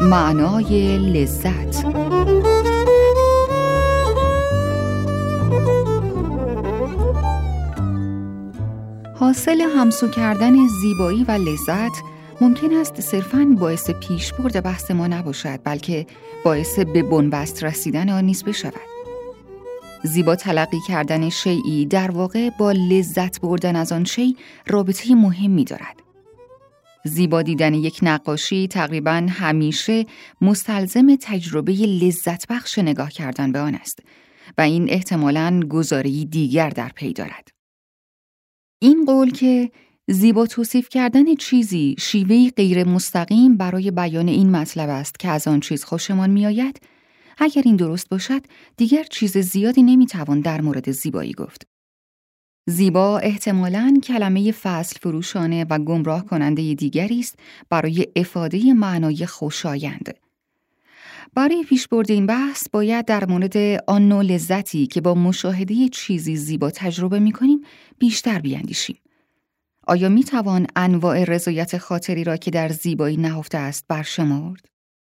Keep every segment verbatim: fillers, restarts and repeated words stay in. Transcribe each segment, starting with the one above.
معنای لذت. حاصل همسو کردن زیبایی و لذت ممکن است صرفاً باعث پیشبرد بحث ما نباشد، بلکه باعث به بنبست رسیدن آن نیز بشود. زیبا تلقی کردن شیئی در واقع با لذت بردن از آن شیء رابطه مهمی دارد. زیبا دیدن یک نقاشی تقریباً همیشه مستلزم تجربه لذت بخش نگاه کردن به آن است و این احتمالاً گزاره‌ای دیگر در پی دارد. این قول که زیبا توصیف کردن چیزی شیوهی غیر مستقیم برای بیان این مطلب است که از آن چیز خوشمان می‌آید، اگر این درست باشد دیگر چیز زیادی نمی‌توان در مورد زیبایی گفت. زیبا احتمالاً کلمه فصل فروشانه و گمراه کننده دیگری است برای افاده معنای خوشایند. برای پیشبرد این بحث باید در مورد آن نوع لذتی که با مشاهده چیزی زیبا تجربه می‌کنیم بیشتر بیندیشیم. آیا می‌توان انواع رضایت خاطری را که در زیبایی نهفته است برشمرد؟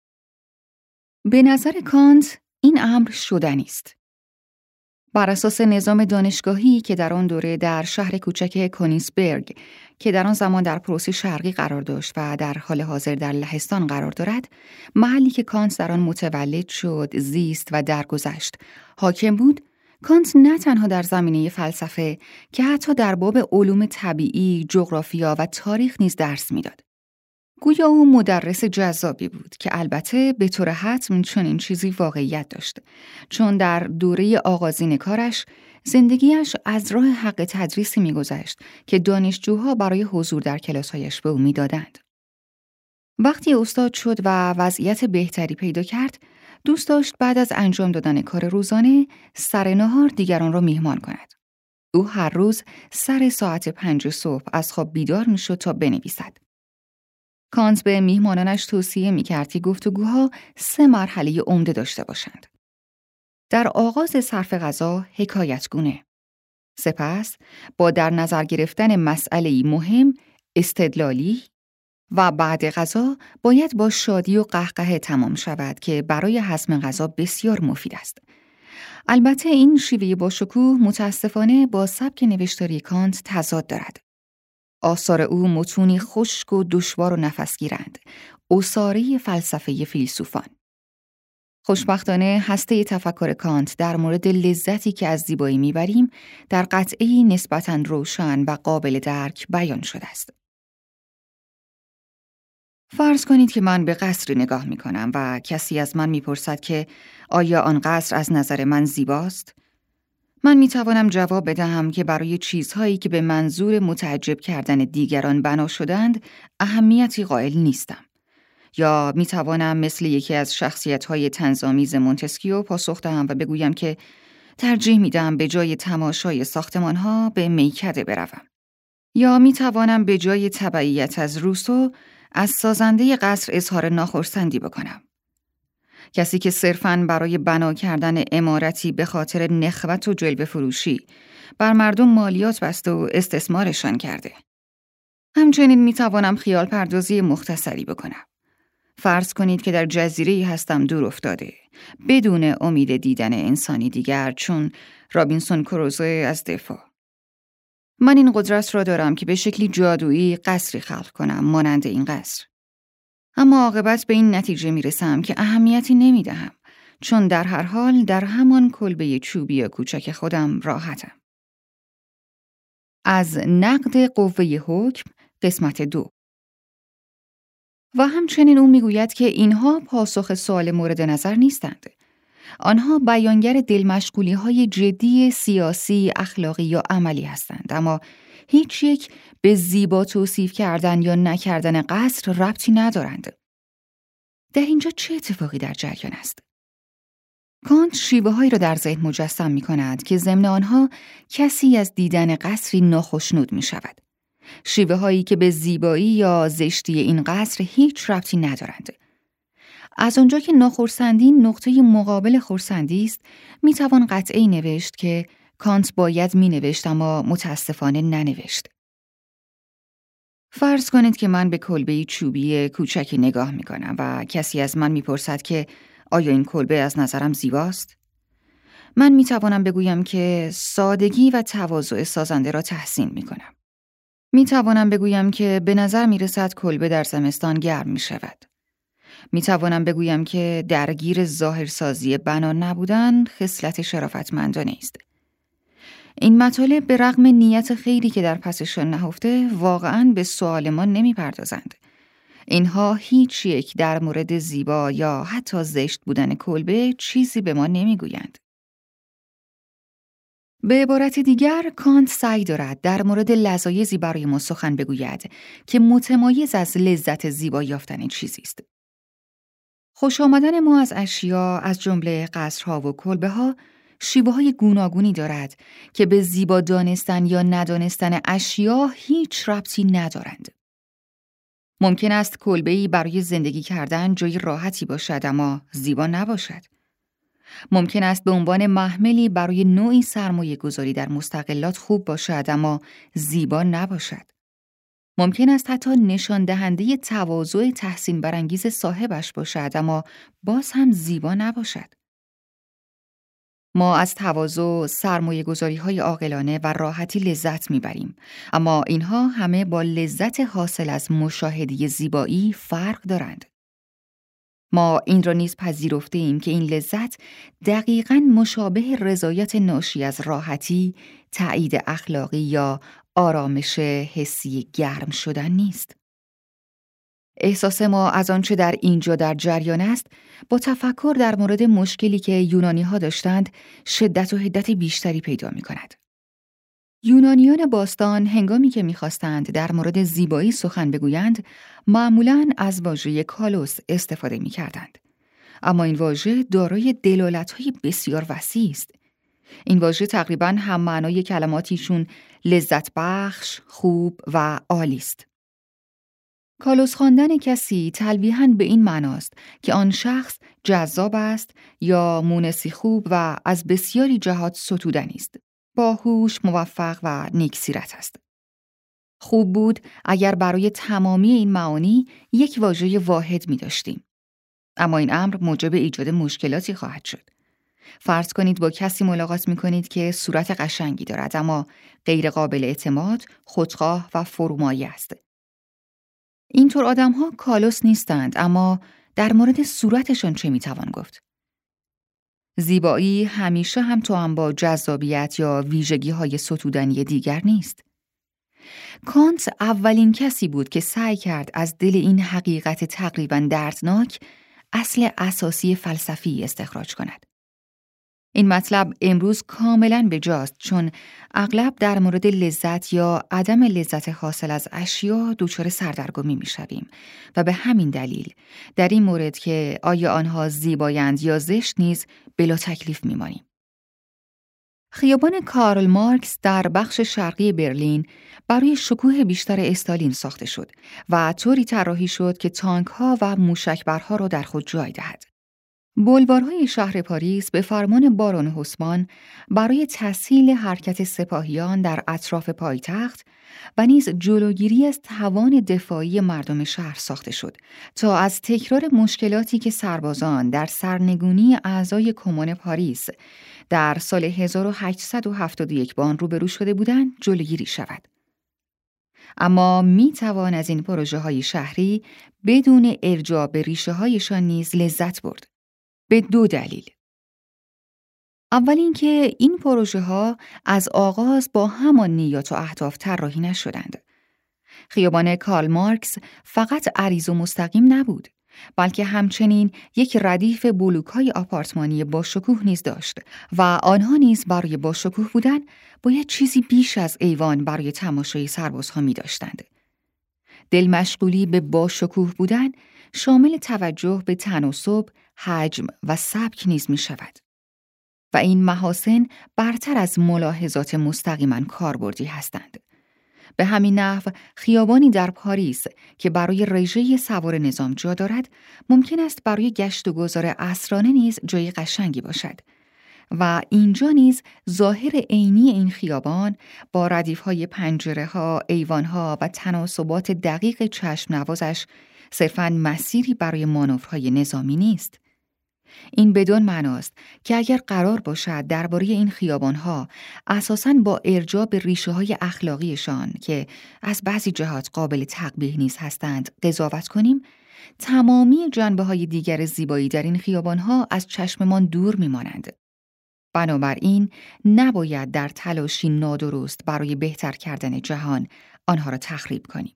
به نظر کانت این امر شدنی است. بر اساس نظام دانشگاهی که در آن دوره در شهر کوچک کونیسبرگ که در آن زمان در پروسه شرقی قرار داشت و در حال حاضر در لهستان قرار دارد، محلی که کانت در آن متولد شد، زیست و درگذشت، حاکم بود، کانت نه تنها در زمینه فلسفه که حتی در باب علوم طبیعی، جغرافیا و تاریخ نیز درس میداد. گویا او مدرس جذابی بود که البته به طور حتم چنین چیزی واقعیت داشت، چون در دوره آغازین کارش زندگیش از راه حق تدریسی می‌گذشت که دانشجوها برای حضور در کلاس‌هایش به او می‌دادند. وقتی استاد شد و وضعیت بهتری پیدا کرد، دوست داشت بعد از انجام دادن کار روزانه سر نهار دیگران را میهمان کند. او هر روز سر ساعت پنج صبح از خواب بیدار می‌شد تا بنویسد. کانت به میهمانانش توصیه می‌کرد که گفتگوها سه مرحله عمده داشته باشند. در آغاز صرف غذا حکایتگونه. سپس با در نظر گرفتن مسئله‌ای مهم استدلالی و بعد غذا باید با شادی و قهقه تمام شود که برای هضم غذا بسیار مفید است. البته این شیوه با شکوه متاسفانه با سبک نوشتاری کانت تضاد دارد. آثار او متونی خشک و دشوار و نفسگیرند، عصاره فلسفه فیلسوفان. خوشبختانه هسته تفکر کانت در مورد لذتی که از زیبایی میبریم در قطعه‌ای نسبتاً روشن و قابل درک بیان شده است. فرض کنید که من به قصری نگاه میکنم و کسی از من میپرسد که آیا آن قصر از نظر من زیباست؟ من میتوانم جواب بدهم که برای چیزهایی که به منظور متعجب کردن دیگران بنا شدند اهمیتی قائل نیستم. یا میتوانم مثل یکی از شخصیت‌های طنزآمیز مونتسکیو پاسخ دهم و بگویم که ترجیح میدم به جای تماشای ساختمان‌ها به میکده بروم. یا میتوانم به جای تبعیت از روسو از سازنده قصر اظهار ناخرسندی بکنم. کسی که صرفاً برای بنا کردن عمارتی به خاطر نخوت و جلوه فروشی بر مردم مالیات بسته و استثمارشان کرده. همچنین میتوانم خیال پردازی مختصری بکنم. فرض کنید که در جزیره‌ای هستم دور افتاده، بدون امید دیدن انسانی دیگر، چون رابینسون کروزو از دفاع. من این قدرت را دارم که به شکلی جادویی قصری خلق کنم مانند این قصر. اما عاقبت به این نتیجه میرسم که اهمیتی نمیدهم، چون در هر حال در همان کلبه چوبی کوچک خودم راحتم. از نقد قوه حکم قسمت دو. و همچنین او میگوید که اینها پاسخ سوال مورد نظر نیستند. آنها بیانگر دلمشغولی‌های جدی سیاسی، اخلاقی یا عملی هستند، اما هیچ یک به زیبا توصیف کردن یا نکردن قصر ربطی ندارند. در اینجا چه اتفاقی در جریان است؟ کانت شیوه‌هایی را در ذهن مجسم می‌کند که ضمن آنها کسی از دیدن قصری ناخشنود می‌شود. شیوه‌هایی که به زیبایی یا زشتی این قصر هیچ ربطی ندارند. از آنجا که ناخرسندی نقطه مقابل خرسندی است، می‌توان قطعی نوشت که کانت باید می‌نوشت اما متاسفانه ننوشت. فرض کنید که من به کلبه‌ای چوبی کوچکی نگاه می‌کنم و کسی از من می‌پرسد که آیا این کلبه از نظرم زیباست؟ من می‌توانم بگویم که سادگی و تواضع سازنده را تحسین می‌کنم. می‌توانم بگویم که به نظر می‌رسد کلبه در زمستان گرم می‌شود. می‌توانم بگویم که درگیر ظاهرسازی بنا نبودن خصلت شرافتمندانه است. این مطالب به رغم نیت خیری که در پسشان نهفته واقعاً به سؤال ما نمی‌پردازند. اینها هیچ یک در مورد زیبا یا حتی زشت بودن کلبه چیزی به ما نمی‌گویند. به عبارت دیگر، کانت سعی دارد در مورد لذایذی برای ما سخن بگوید که متمایز از لذت زیبا یافتن چیزی است. خوش آمدن ما از اشیا از جمله قصرها و کلبه‌ها شیوه‌های گوناگونی دارد که به زیبا دانستن یا ندانستن اشیا هیچ ربطی ندارند. ممکن است کلبه‌ای برای زندگی کردن جای راحتی باشد اما زیبا نباشد. ممکن است به عنوان محملی برای نوعی سرمایه گذاری در مستقلات خوب باشد اما زیبا نباشد. ممکن است حتی نشان دهنده تواضع تحسین برانگیز صاحبش باشد اما باز هم زیبا نباشد. ما از تواضع، سرمایه گذاری های عاقلانه و راحتی لذت میبریم، اما اینها همه با لذت حاصل از مشاهده زیبایی فرق دارند. ما این را نیز پذیرفته ایم که این لذت دقیقاً مشابه رضایت ناشی از راحتی، تایید اخلاقی یا آرامش حسی گرم شدن نیست. احساس ما از آنچه در اینجا در جریان است، با تفکر در مورد مشکلی که یونانی ها داشتند، شدت و حدت بیشتری پیدا می کند. یونانیان باستان هنگامی که می‌خواستند در مورد زیبایی سخن بگویند، معمولاً از واژه کالوس استفاده می‌کردند. اما این واژه دارای دلالت‌های بسیار وسیع است. این واژه تقریباً هم معنای کلماتی چون لذت بخش، خوب و عالی است. کالوس خواندن کسی تلویحاً به این معناست که آن شخص جذاب است یا مونسی خوب و از بسیاری جهات ستودنی است. باهوش، موفق و نیکسیرت است. خوب بود اگر برای تمامی این معانی یک واژه واحد می داشتیم. اما این امر موجب ایجاد مشکلاتی خواهد شد. فرض کنید با کسی ملاقات می کنید که صورت قشنگی دارد اما غیر قابل اعتماد، خودخواه و فرومایه است. اینطور آدم ها کالوس نیستند، اما در مورد صورتشان چه می توان گفت؟ زیبایی همیشه هم توأم با جذابیت یا ویژگی‌های ستودنی دیگر نیست. کانت اولین کسی بود که سعی کرد از دل این حقیقت تقریباً دردناک اصل اساسی فلسفی استخراج کند. این مطلب امروز کاملاً بجاست چون اغلب در مورد لذت یا عدم لذت حاصل از اشیا دچار سردرگمی می‌شویم و به همین دلیل در این مورد که آیا آنها زیبایند یا زشت نیز بلا تکلیف می‌مانیم. خیابان کارل مارکس در بخش شرقی برلین برای شکوه بیشتر استالین ساخته شد و طوری طراحی شد که تانک‌ها و موشکبرها را در خود جای دهد. بولوارهای شهر پاریس به فرمان بارون هوسمان برای تسهیل حرکت سپاهیان در اطراف پایتخت و نیز جلوگیری از توان دفاعی مردم شهر ساخته شد تا از تکرار مشکلاتی که سربازان در سرنگونی اعضای کمون پاریس در سال هزار و هشتصد و هفتاد و یک با آن روبرو شده بودند جلوگیری شود. اما می توان از این پروژه های شهری بدون ارجاع به ریشه هایشان نیز لذت برد. به دو دلیل. اول اینکه این پروژه ها از آغاز با همان نیات و اهداف طراحی نشدند. خیابان کارل مارکس فقط عریض و مستقیم نبود، بلکه همچنین یک ردیف بلوک‌های آپارتمانی با شکوه نیز داشت و آنها نیز برای با شکوه بودن باید چیزی بیش از ایوان برای تماشای سربازها می داشتند. دل مشغولی به با شکوه بودن شامل توجه به تناسب، حجم و سبک نیز می شود. و این محاسن برتر از ملاحظات مستقیما کاربردی هستند. به همین نحو خیابانی در پاریس که برای رژه سوار نظام جا دارد، ممکن است برای گشت و گذار عصرانه نیز جای قشنگی باشد و اینجا نیز ظاهر عینی این خیابان با ردیف‌های پنجره‌ها، ایوان‌ها و تناسبات دقیق چشم نوازش صرفاً مسیری برای مانورهای نظامی نیست. این بدون معناست که اگر قرار باشد درباره این خیابان‌ها اساساً با ارجاع به ریشه‌های اخلاقیشان که از بعضی جهات قابل تقبیح نیز هستند قضاوت کنیم، تمامی جنبه‌های دیگر زیبایی در این خیابان‌ها از چشممان دور می‌مانند. بنابراین نباید در تلاشی نادرست برای بهتر کردن جهان آنها را تخریب کنیم.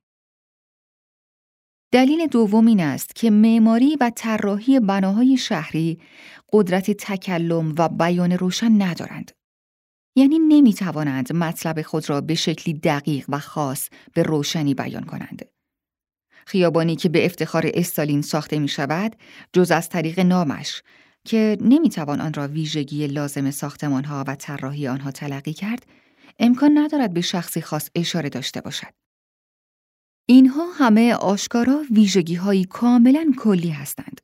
دلیل دوم این است که معماری و طراحی بناهای شهری قدرت تکلم و بیان روشن ندارند. یعنی نمی‌توانند مطلب خود را به شکلی دقیق و خاص به روشنی بیان کنند. خیابانی که به افتخار استالین ساخته می شود، جز از طریق نامش که نمی‌توان آن را ویژگی لازم ساختمان‌ها و طراحی آنها تلقی کرد، امکان ندارد به شخصی خاص اشاره داشته باشد. اینها همه آشکارا ویژگی‌هایی کاملاً کلی هستند.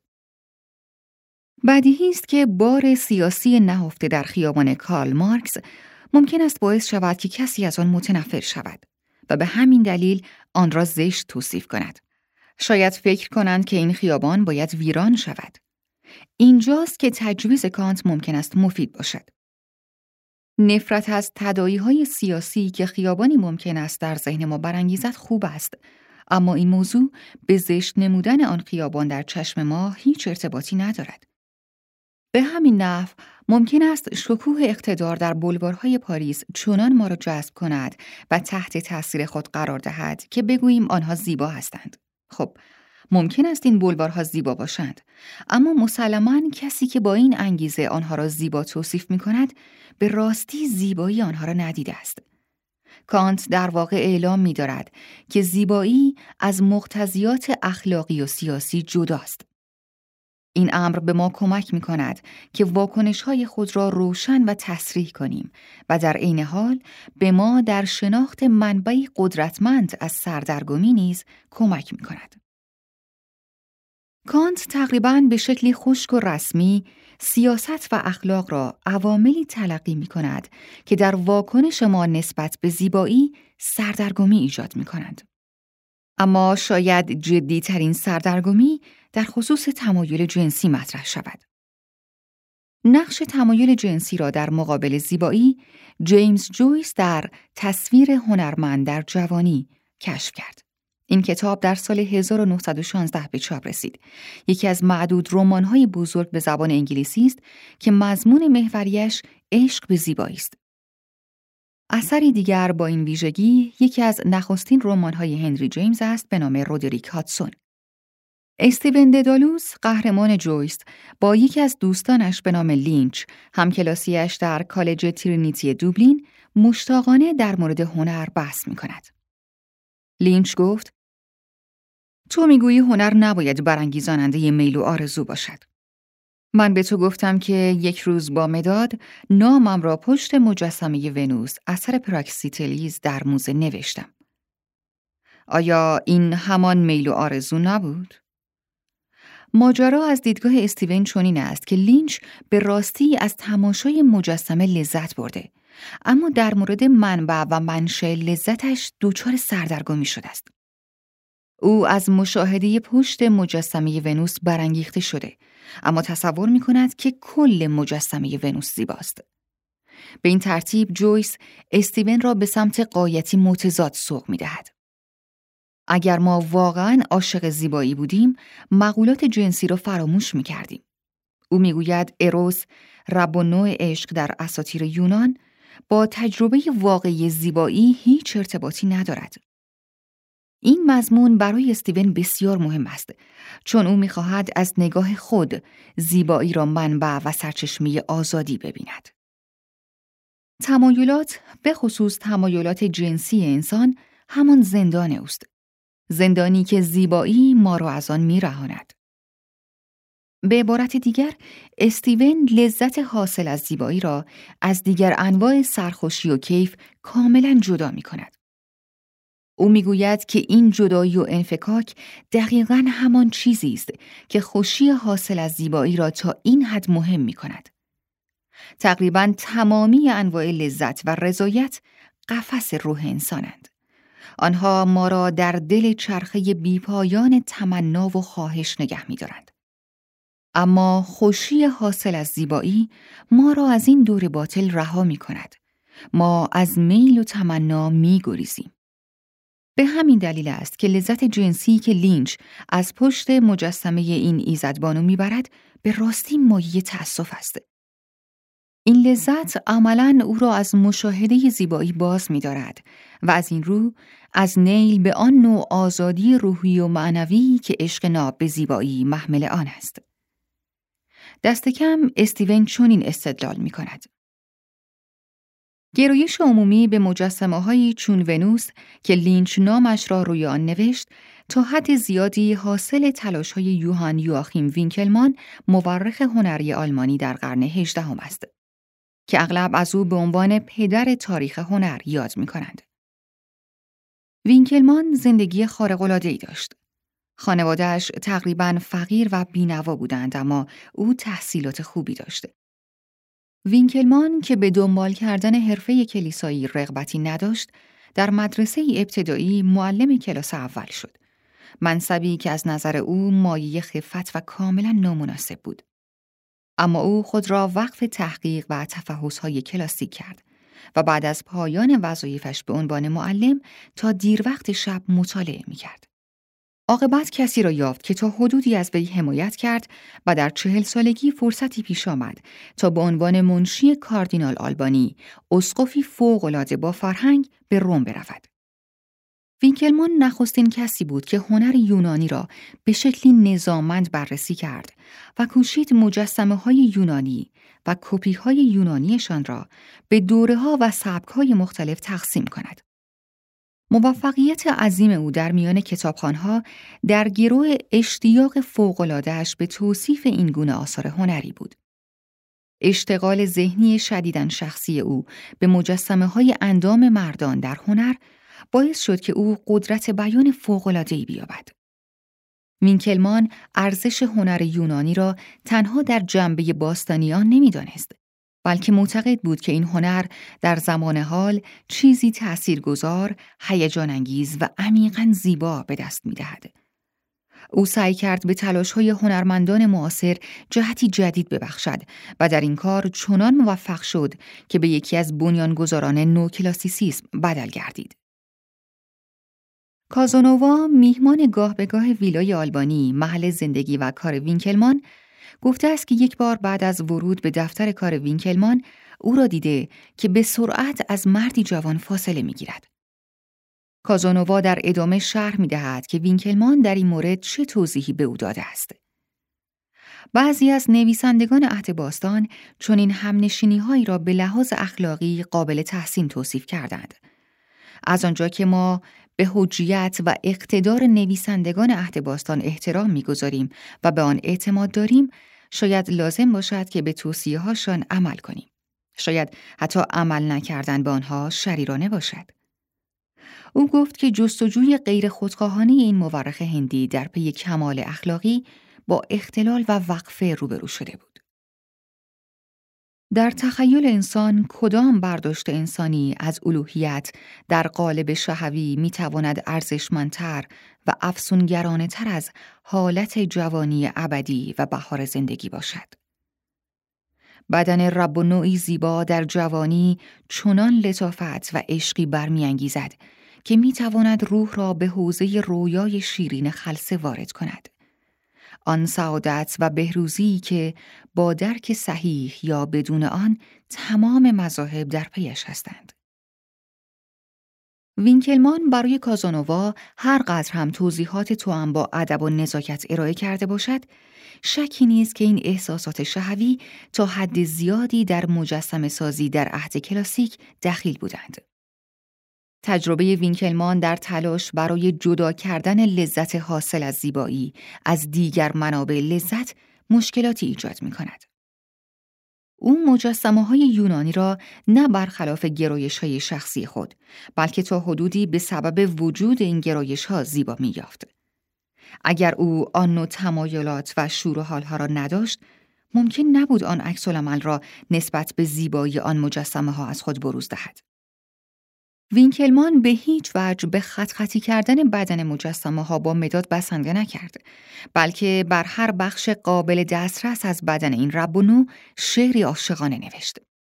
بدیهی است که بار سیاسی نهفته در خیابان کارل مارکس ممکن است باعث شود که کسی از آن متنفر شود و به همین دلیل آن را زشت توصیف کند. شاید فکر کنند که این خیابان باید ویران شود. اینجاست که تجویز کانت ممکن است مفید باشد. نفرت از تداعی‌های سیاسی که خیابانی ممکن است در ذهن ما برانگیزد خوب است، اما این موضوع به زشت نمودن آن خیابان در چشم ما هیچ ارتباطی ندارد. به همین نحو ممکن است شکوه اقتدار در بولوارهای پاریس چنان ما را جذب کند و تحت تأثیر خود قرار دهد که بگوییم آنها زیبا هستند. خب، ممکن است این بولوارها زیبا باشند، اما مسلماً کسی که با این انگیزه آنها را زیبا توصیف می کند، به راستی زیبایی آنها را ندیده است. کانت در واقع اعلام می دارد که زیبایی از مقتضیات اخلاقی و سیاسی جداست. این امر به ما کمک می کند که واکنش‌های خود را روشن و تصریح کنیم و در عین حال به ما در شناخت منبعی قدرتمند از سردرگمی نیز کمک می کند. کانت تقریباً به شکلی خشک و رسمی سیاست و اخلاق را عواملی تلقی می کند که در واکنش ما نسبت به زیبایی سردرگمی ایجاد می کنند. اما شاید جدی ترین سردرگمی در خصوص تمایل جنسی مطرح شود. نقش تمایل جنسی را در مقابل زیبایی جیمز جویس در تصویر هنرمند در جوانی کشف کرد. این کتاب در سال هزار و نهصد و شانزده به چاپ رسید. یکی از معدود رمان‌های بزرگ به زبان انگلیسی است که مضمون محوریش عشق به زیبایی است. اثری دیگر با این ویژگی یکی از نخستین رمان‌های هنری جیمز است به نام رودریک هاتسون. استیون ددالوس، قهرمان جویس، با یکی از دوستانش به نام لینچ، همکلاسیش در کالج ترینیتی دوبلین، مشتاقانه در مورد هنر بحث می‌کند. لینچ گفت: تو میگویی هنر نباید برانگیزاننده میل و آرزو باشد. من به تو گفتم که یک روز با مداد نامم را پشت مجسمه ونوس اثر پراکسیتلیز در موزه نوشتم. آیا این همان میل و آرزو نبود؟ ماجرا از دیدگاه استیون چنین است که لینچ به راستی از تماشای مجسمه لذت برده، اما در مورد منبع و منشأ لذتش دچار سردرگمی شده است. او از مشاهده پشت مجسمه ونوس برانگیخته شده، اما تصور می کند که کل مجسمه ونوس زیباست. به این ترتیب جویس استیون را به سمت غایتی متضاد سوق می دهد. اگر ما واقعاً عاشق زیبایی بودیم، مقولات جنسی را فراموش می کردیم. او می گوید اروس، رب و نوع عشق در اساطیر یونان، با تجربه واقعی زیبایی هیچ ارتباطی ندارد. این مضمون برای استیون بسیار مهم است، چون او می‌خواهد از نگاه خود زیبایی را منبع و سرچشمه آزادی ببیند. تمایلات، به خصوص تمایلات جنسی انسان، همان زندان اوست. زندانی که زیبایی ما را از آن می‌رهاند. به عبارت دیگر، استیون لذت حاصل از زیبایی را از دیگر انواع سرخوشی و کیف کاملاً جدا می‌کند. او میگوید که این جدایی و انفکاک دقیقاً همان چیزی است که خوشی حاصل از زیبایی را تا این حد مهم می‌کند. تقریباً تمامی انواع لذت و رضایت قفس روح انسانند. آنها ما را در دل چرخه بیپایان تمنا و خواهش نگه می‌دارند. اما خوشی حاصل از زیبایی ما را از این دور باطل رها می‌کند. ما از میل و تمنا می‌گریزیم. به همین دلیل است که لذت جنسی که لینچ از پشت مجسمه این ایزدبانو میبرد به راستی مایه تأسف است. این لذت عملاً او را از مشاهده زیبایی باز می‌دارد و از این رو از نیل به آن نوع آزادی روحی و معنوی که عشق ناب به زیبایی محمل آن است. دست کم استیون چنین استدلال می‌کند: گرایش عمومی به مجسمه‌هایی چون ونوس که لینچ نامش را روی آن نوشت تا حد زیادی حاصل تلاش‌های یوهان یواخیم وینکلمان، مورخ هنری آلمانی در قرن هجدهم است که اغلب از او به عنوان پدر تاریخ هنر یاد می‌کنند. وینکلمان زندگی خارق‌العاده‌ای داشت. خانواده‌اش تقریباً فقیر و بی‌نوا بودند، اما او تحصیلات خوبی داشت. وینکلمان که به دنبال کردن حرفه کلیسایی رغبتی نداشت، در مدرسه ابتدایی معلم کلاس اول شد. منصبی که از نظر او مایه خفت و کاملا نامناسب بود. اما او خود را وقف تحقیق و تفحص‌های کلاسیک کرد و بعد از پایان وظایفش به عنوان معلم تا دیر وقت شب مطالعه می‌کرد. عاقبت کسی را یافت که تا حدودی از وی حمایت کرد و در چهل سالگی فرصتی پیش آمد تا به عنوان منشی کاردینال آلبانی، اسقفی فوق‌العاده با فرهنگ، به روم برود. وینکلمان نخستین کسی بود که هنر یونانی را به شکلی نظاممند بررسی کرد و کوشید مجسمه‌های یونانی و کپی‌های یونانیشان را به دوره‌ها و سبک‌های مختلف تقسیم کند. موفقیت عظیم او در میان کتابخوان‌ها در گرو اشتیاق فوق‌العاده‌اش به توصیف این گونه آثار هنری بود. اشتغال ذهنی شدیداً شخصی او به مجسمه‌های اندام مردان در هنر باعث شد که او قدرت بیان فوق‌العاده‌ای بیابد. وینکلمان ارزش هنر یونانی را تنها در جنبه باستانیان نمی‌دانست، بلکه معتقد بود که این هنر در زمان حال چیزی تأثیرگذار، هیجان انگیز و عمیقاً زیبا به دست می‌دهد. او سعی کرد به تلاش‌های هنرمندان معاصر جهتی جدید ببخشد و در این کار چنان موفق شد که به یکی از بنیانگذاران نوکلاسیسیسم بدل گردید. کازانووا، میهمان گاه به گاه ویلای آلبانی، محل زندگی و کار وینکلمان، گفته است که یک بار بعد از ورود به دفتر کار وینکلمان او را دیده که به سرعت از مردی جوان فاصله می‌گیرد. کازانووا در ادامه شرح می‌دهد که وینکلمان در این مورد چه توضیحی به او داده است. بعضی از نویسندگان عهد باستان چنین همنشینی‌هایی را به لحاظ اخلاقی قابل تحسین توصیف کردند. از آنجا که ما به حجیت و اقتدار نویسندگان عهد باستان احترام می‌گذاریم و به آن اعتماد داریم، شاید لازم باشد که به توصیه‌هاشان عمل کنیم. شاید حتی عمل نکردن به آنها شریرانه باشد. او گفت که جستجوی غیر خودخواهانه این مورخ هندی در پی کمال اخلاقی با اختلال و وقفه روبرو شده بود. در تخیل انسان کدام برداشت انسانی از الوهیت در قالب شهوی میتواند ارزشمندتر و افسونگرانه تر از حالت جوانی ابدی و بهار زندگی باشد؟ بدن رب و نوعی زیبا در جوانی چنان لطافت و عشقی برمی‌انگیزد که میتواند روح را به حوزه رویای شیرین خلسه وارد کند. آن سعادت و بهروزی که با درک صحیح یا بدون آن تمام مذاهب در پیش هستند. وینکلمان برای کازانووا هر قدر هم توضیحات توأم با ادب و نزاکت ارائه کرده باشد، شکی نیست که این احساسات شهوی تا حد زیادی در مجسمه سازی در عهد کلاسیک دخیل بودند. تجربه وینکلمان در تلاش برای جدا کردن لذت حاصل از زیبایی از دیگر منابع لذت مشکلاتی ایجاد می کند. او مجسمه‌های یونانی را نه برخلاف گرایش‌های شخصی خود، بلکه تا حدودی به سبب وجود این گرایش‌ها زیبا می‌یافت. اگر او آن نوع تمایلات و شور و حال‌ها را نداشت، ممکن نبود آن عکس‌العمل را نسبت به زیبایی آن مجسمه ها از خود بروز دهد. وینکلمان به هیچ وجه به خط خطی کردن بدن مجسمه ها با مداد بسنده نکرد، بلکه بر هر بخش قابل دسترس از بدن این رب و نو شعری عاشقانه نوشت.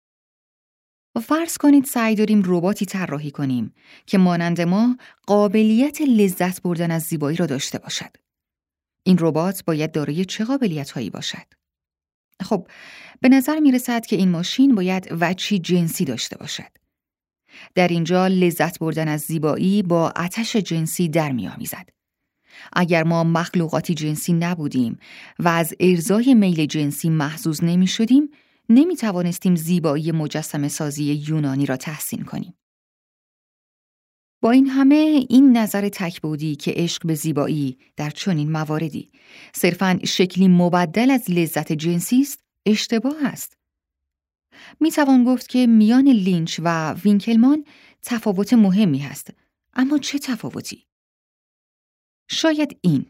و فرض کنید سعی داریم رباتی طراحی کنیم که مانند ما قابلیت لذت بردن از زیبایی را داشته باشد. این ربات باید دارای چه قابلیت‌هایی باشد؟ خب، به نظر می رسد که این ماشین باید وجهی جنسی داشته باشد. در اینجا لذت بردن از زیبایی با آتش جنسی در می آمیزد. اگر ما مخلوقاتی جنسی نبودیم و از ارضای میل جنسی محظوظ نمی شدیم، نمی توانستیم زیبایی مجسمه سازی یونانی را تحسین کنیم. با این همه این نظر تک‌بعدی که عشق به زیبایی در چنین مواردی صرفاً شکلی مبدل از لذت جنسی است، اشتباه است. می توان گفت که میان لینچ و وینکلمان تفاوت مهمی هست، اما چه تفاوتی؟ شاید این: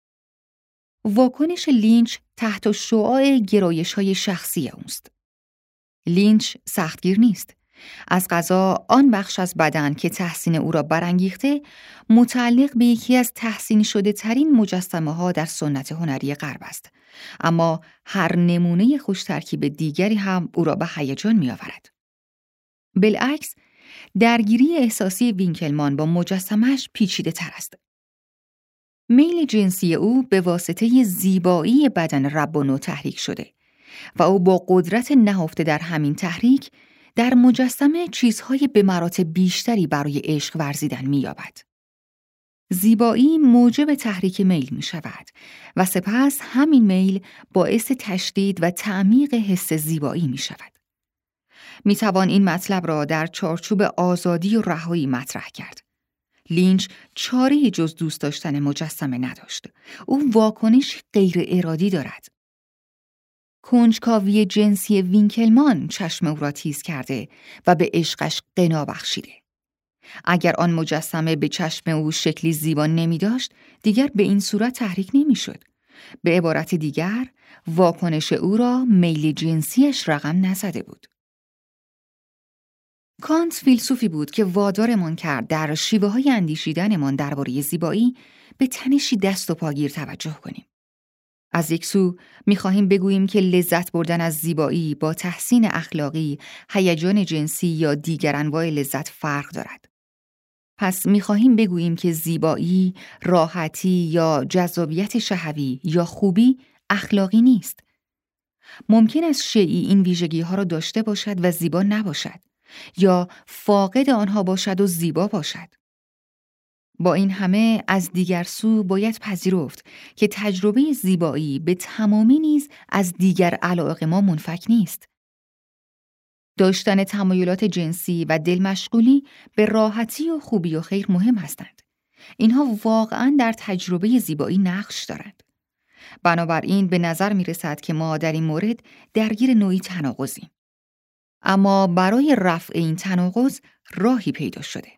واکنش لینچ تحت شعاع گرایش‌های شخصی اوست. لینچ سختگیر نیست. از قضا آن بخش از بدن که تحسین او را برانگیخته متعلق به یکی از تحسین شده ترین مجسمه ها در سنت هنری غرب است، اما هر نمونه خوش ترکیب دیگری هم او را به هیجان می آورد. بالعکس، درگیری احساسی وینکلمان با مجسمه‌اش پیچیده تر است. میل جنسی او به واسطه زیبایی بدن رب و نو تحریک شده و او با قدرت نهفته در همین تحریک در مجسمه چیزهای به مراتب بیشتری برای عشق ورزیدن می‌یابد. زیبایی موجب تحریک میل می‌شود و سپس همین میل باعث تشدید و تعمیق حس زیبایی می‌شود. می‌توان این مطلب را در چارچوب آزادی و رهایی مطرح کرد. لینچ چاره‌ای جز دوست داشتن مجسمه نداشت. او واکنش غیر ارادی دارد. کنجکاوی جنسی وینکلمان چشم او را تیز کرده و به عشقش غنا بخشیده. اگر آن مجسمه به چشم او شکلی زیبا نمی داشت، دیگر به این صورت تحریک نمی شد. به عبارت دیگر، واکنش او را میل جنسیش رقم نزده بود. کانت فیلسوفی بود که وادارمان کرد در شیوه های اندیشیدنمان درباره زیبایی به تنشی دست و پاگیر توجه کنیم. از یک سو می‌خواهیم بگوییم که لذت بردن از زیبایی با تحسین اخلاقی، هیجان جنسی یا دیگر انواع لذت فرق دارد. پس می‌خواهیم بگوییم که زیبایی، راحتی یا جذابیت شهوی یا خوبی اخلاقی نیست. ممکن است شیئی این ویژگی‌ها را داشته باشد و زیبا نباشد، یا فاقد آنها باشد و زیبا باشد. با این همه از دیگر سو باید پذیرفت که تجربه زیبایی به تمامی نیز از دیگر علایق ما منفک نیست. داشتن تمایلات جنسی و دل مشغولی به راحتی و خوبی و خیر مهم هستند. اینها واقعاً در تجربه زیبایی نقش دارند. بنابراین به نظر می رسد که ما در این مورد درگیر نوعی تناقضیم. اما برای رفع این تناقض راهی پیدا شده.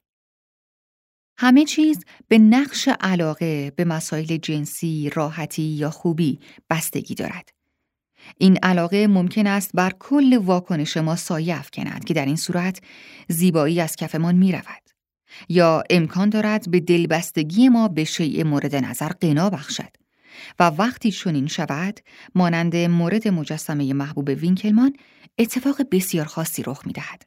همه چیز به نقش علاقه به مسائل جنسی، راحتی یا خوبی بستگی دارد. این علاقه ممکن است بر کل واکنش ما سایه افکند که در این صورت زیبایی از کفمان می رود. یا امکان دارد به دلبستگی ما به شیء مورد نظر غنا بخشد و وقتی چنین شود، مانند مورد مجسمه محبوب وینکلمان، اتفاق بسیار خاصی رخ می دهد.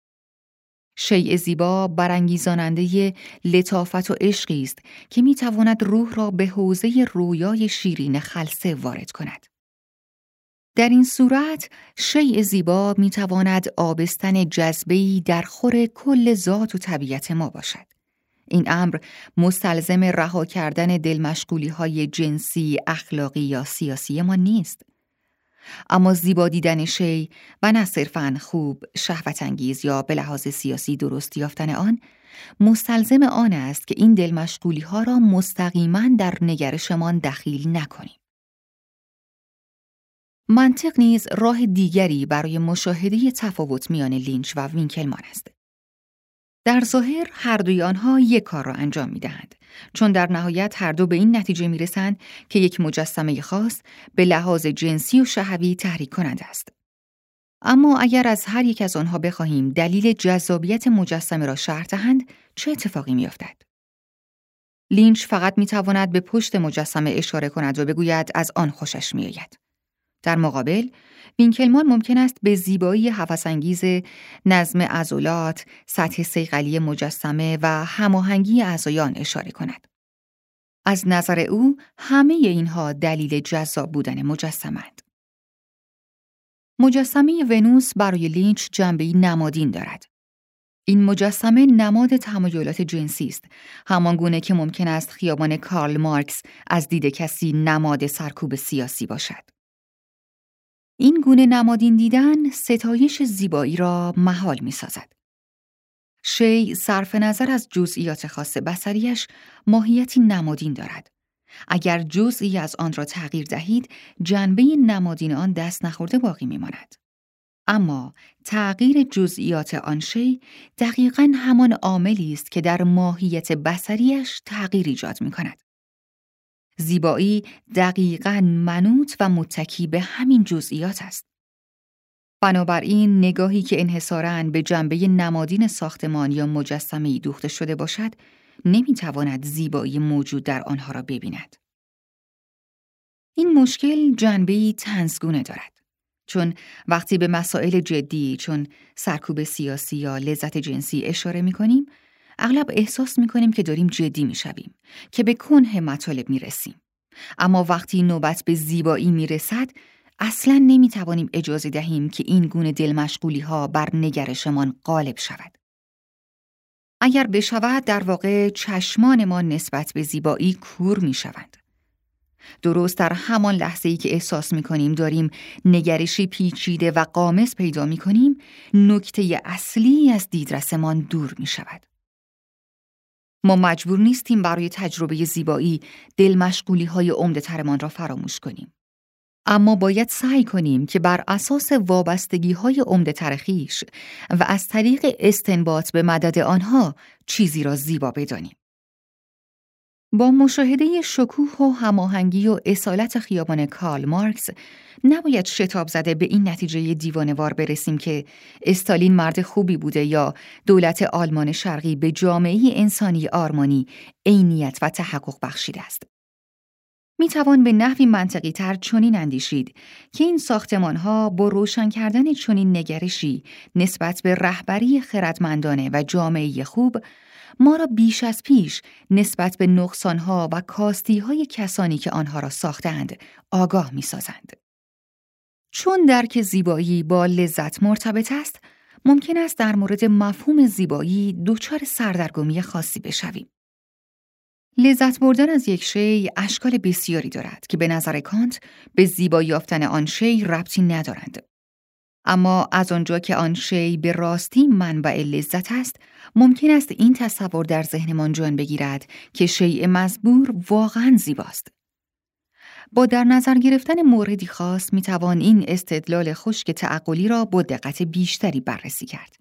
شیء زیبا برانگیزاننده لطافت و عشقی است که می تواند روح را به حوزه رویای شیرین خلسه وارد کند. در این صورت شیء زیبا می تواند آبستن جذبه‌ای در خور کل ذات و طبیعت ما باشد. این امر مستلزم رها کردن دلمشغولی‌های جنسی، اخلاقی یا سیاسی ما نیست. اما زیبا دیدن شیء و نه صرفاً خوب، شهوت انگیز یا به لحاظ سیاسی درست یافتن آن، مستلزم آن است که این دلمشغولی‌ها را مستقیماً در نگرشمان دخیل نکنیم. منطق نیز راه دیگری برای مشاهده تفاوت میان لینچ و وینکلمان است. در ظاهر هر دوی آنها یک کار را انجام می‌دهند، چون در نهایت هر دو به این نتیجه می‌رسند که یک مجسمه خاص به لحاظ جنسی و شهوی تحریک کننده است. اما اگر از هر یک از آنها بخواهیم دلیل جذابیت مجسمه را شرح دهند، چه اتفاقی می‌افتد؟ لینچ فقط می‌تواند به پشت مجسمه اشاره کند و بگوید از آن خوشش می‌آید. در مقابل، وینکلمان ممکن است به زیبایی هوس‌انگیز نظم عضلات، سطح صیقلی مجسمه و هماهنگی اعضایان اشاره کند. از نظر او، همه اینها دلیل جذاب بودن مجسمه‌اند. مجسمه ونوس برای لینچ جنبه‌ای نمادین دارد. این مجسمه نماد تمایلات جنسی است، همان گونه که ممکن است خیابان کارل مارکس از دید کسی نماد سرکوب سیاسی باشد. این گونه نمادین دیدن ستایش زیبایی را محال می سازد. شیء صرف نظر از جزئیات خاص بصریش ماهیتی نمادین دارد. اگر جزئی از آن را تغییر دهید، جنبه نمادین آن دست نخورده باقی می ماند. اما تغییر جزئیات آن شیء دقیقاً همان عاملی است که در ماهیت بصریش تغییر ایجاد می کند. زیبایی دقیقاً منوط و متکی به همین جزئیات است. بنابراین نگاهی که انحصاراً به جنبه نمادین ساختمان یا مجسمه‌ای دوخته شده باشد، نمی‌تواند زیبایی موجود در آنها را ببیند. این مشکل جنبه‌ای طنزگونه دارد. چون وقتی به مسائل جدی چون سرکوب سیاسی یا لذت جنسی اشاره می‌کنیم، اغلب احساس می‌کنیم که داریم جدی می‌شویم، که به کنه مطالب می‌رسیم. اما وقتی نوبت به زیبایی می‌رسد، اصلاً نمی‌توانیم اجازه دهیم که این گونه دلمشغولی‌ها بر نگرشمان غالب شود. اگر بشود، در واقع چشمان ما نسبت به زیبایی کور می‌شوند. درست در همان لحظه‌ای که احساس می‌کنیم داریم نگرشی پیچیده و غامض پیدا می‌کنیم، نکته اصلی از دیدرسمان دور می‌شود. ما مجبور نیستیم برای تجربه زیبایی دلمشغولی‌های عمده‌ترمان را فراموش کنیم. اما باید سعی کنیم که بر اساس وابستگی‌های عمده‌تر خویش و از طریق استنباط به مدد آنها چیزی را زیبا بدانیم. با مشاهده شکوه و هماهنگی و اصالت خیابان کارل مارکس، نباید شتاب زده به این نتیجه دیوانه‌وار برسیم که استالین مرد خوبی بوده یا دولت آلمان شرقی به جامعه انسانی آرمانی عینیت و تحقق بخشیده است. می توان به نحوی منطقی تر چنین اندیشید که این ساختمان‌ها با روشن کردن چنین نگرشی نسبت به رهبری خردمندانه و جامعه خوب، ما را بیش از پیش نسبت به نقصان‌ها و کاستی‌های کسانی که آنها را ساختند آگاه می‌سازند. چون درک زیبایی با لذت مرتبط است، ممکن است در مورد مفهوم زیبایی دچار سردرگمی خاصی بشویم. لذت بردن از یک شیء اشکال بسیاری دارد که به نظر کانت به زیبا یافتن آن شیء ربطی ندارند. اما از آنجا که آن شیء به راستی منبع لذت است، ممکن است این تصور در ذهنمان جان بگیرد که شیء مزبور واقعاً زیباست. با در نظر گرفتن موردی خاص می توان این استدلال خشک تعقلی را با دقت بیشتری بررسی کرد.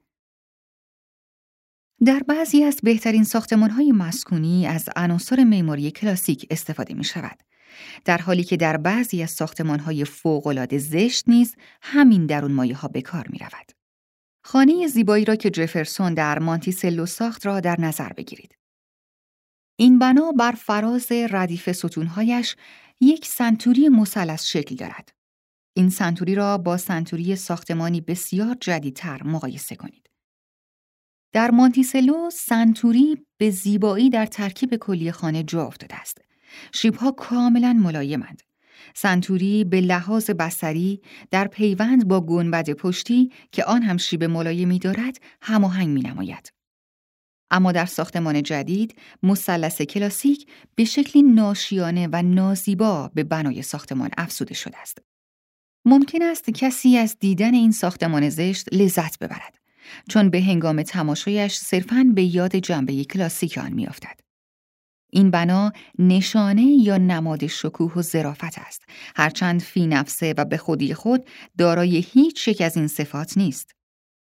در بعضی از بهترین ساختمان‌های مسکونی از عناصر معماری کلاسیک استفاده می شود، در حالی که در بعضی از ساختمان‌های فوق‌العاده زشت نیز همین درون مایه‌ها به کار می رود. خانه زیبایی را که جفرسون در مانتیسلو ساخت را در نظر بگیرید. این بنا بر فراز ردیف ستون‌هایش یک سنتوری مثلث شکل دارد. این سنتوری را با سنتوری ساختمانی بسیار جدیدتر مقایسه کنید. در مانتیسلو سنتوری به زیبایی در ترکیب کلی خانه جا افتاده است. شیب‌ها کاملاً ملایمند. سنتوری به لحاظ بصری در پیوند با گنبد پشتی که آن هم شیب ملایمی دارد هماهنگ می‌نماید. اما در ساختمان جدید، مثلث کلاسیک به شکلی ناشیانه و نازیبا به بنای ساختمان افزوده شده است. ممکن است کسی از دیدن این ساختمان زشت لذت ببرد، چون به هنگام تماشایش صرفاً به یاد جنبه کلاسیک آن می‌افتد. این بنا نشانه یا نماد شکوه و ظرافت است، هرچند فی نفسه و به خودی خود دارای هیچ یک از این صفات نیست.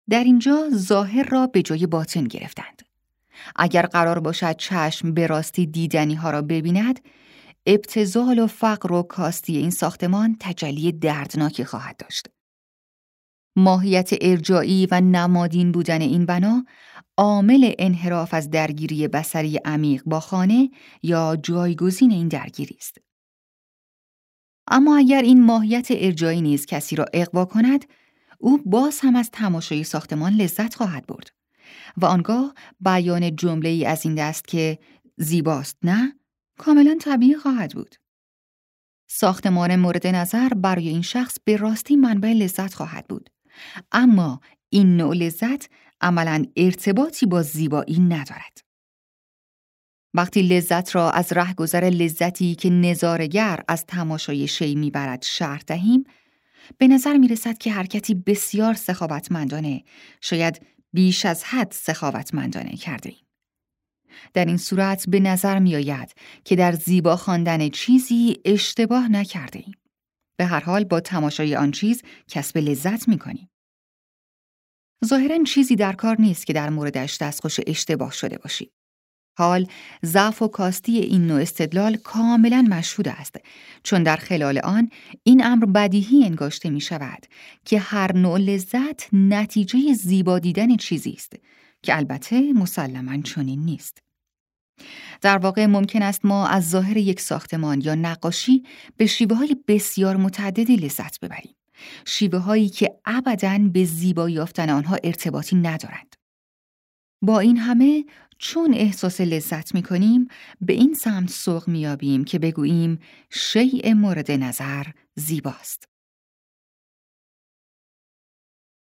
در اینجا ظاهر را به جای باطن گرفتند. اگر قرار باشد چشم به راستی دیدنی ها را ببیند، ابتذال و فقر و کاستی این ساختمان تجلی دردناکی خواهد داشت. ماهیت ارجاعی و نمادین بودن این بنا عامل انحراف از درگیری بصری عمیق با خانه یا جایگزین این درگیری است. اما اگر این ماهیت ارجاعی نیز کسی را اغوا کند، او باز هم از تماشای ساختمان لذت خواهد برد و آنگاه بیان جمله‌ای از این دست که زیباست نه؟ کاملا طبیعی خواهد بود. ساختمان مورد نظر برای این شخص به راستی منبع لذت خواهد بود. اما این نوع لذت عملاً ارتباطی با زیبایی ندارد. وقتی لذت را از رهگذر لذتی که نظاره‌گر از تماشای شی میبرد شرح دهیم، به نظر میرسد که حرکتی بسیار سخاوتمندانه، شاید بیش از حد سخاوتمندانه کرده ایم. در این صورت به نظر می آید که در زیبا خواندن چیزی اشتباه نکرده ایم. به هر حال با تماشای آن چیز کسب لذت می کنیم. ظاهراً چیزی در کار نیست که در موردش دستخوش اشتباه شده باشیم. حال ضعف و کاستی این نوع استدلال کاملاً مشهود است، چون در خلال آن این امر بدیهی انگاشته می شود که هر نوع لذت نتیجه زیبا دیدن چیزی است که البته مسلماً چنین نیست. در واقع ممکن است ما از ظاهر یک ساختمان یا نقاشی به شیوه‌های بسیار متعددی لذت ببریم، شیوه‌هایی که ابداً به زیبایی یافتن آنها ارتباطی ندارند. با این همه چون احساس لذت می‌کنیم، به این سمت سوق می‌یابیم که بگوییم شیء مورد نظر زیباست.